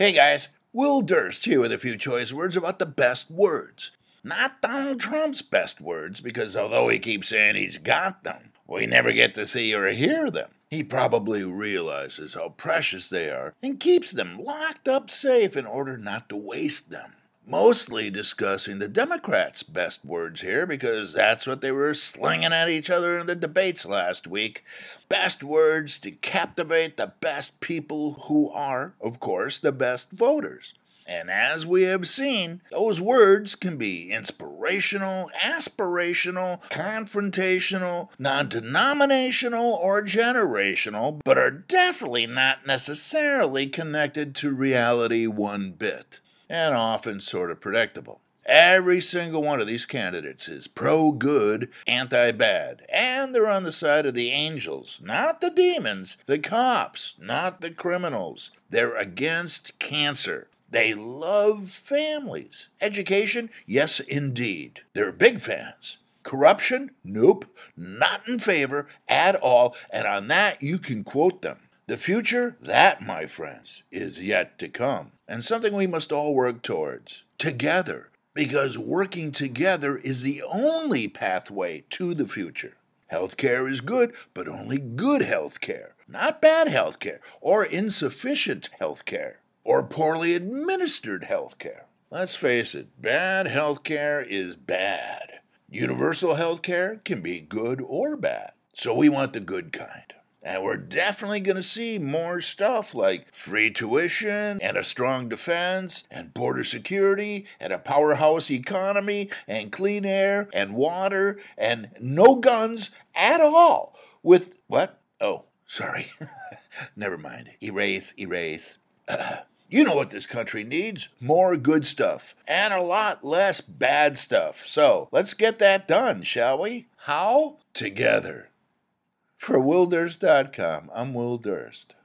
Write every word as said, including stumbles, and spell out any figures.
Hey guys, Will Durst here with a few choice words about the best words. Not Donald Trump's best words, because although he keeps saying he's got them, we never get to see or hear them. He probably realizes how precious they are and keeps them locked up safe in order not to waste them. Mostly discussing the Democrats' best words here, because that's what they were slinging at each other in the debates last week. Best words to captivate the best people who are, of course, the best voters. And as we have seen, those words can be inspirational, aspirational, confrontational, non-denominational, or generational, but are definitely not necessarily connected to reality one bit, and often sort of predictable. Every single one of these candidates is pro-good, anti-bad, and they're on the side of the angels, not the demons, the cops, not the criminals. They're against cancer. They love families. Education? Yes, indeed. They're big fans. Corruption? Nope. Not in favor at all, and on that you can quote them. The future? That, my friends, is yet to come, and something we must all work towards, together, because working together is the only pathway to the future. Healthcare is good, but only good healthcare, not bad healthcare, or insufficient healthcare, or poorly administered healthcare. Let's face it, bad healthcare is bad. Universal healthcare can be good or bad, so we want the good kind. And we're definitely going to see more stuff like free tuition and a strong defense and border security and a powerhouse economy and clean air and water and no guns at all. With what? Oh, sorry. Never mind. Erase, erase. Uh, you know what this country needs? More good stuff and a lot less bad stuff. So let's get that done, shall we? How? Together. For Will Durst dot com, I'm Will Durst.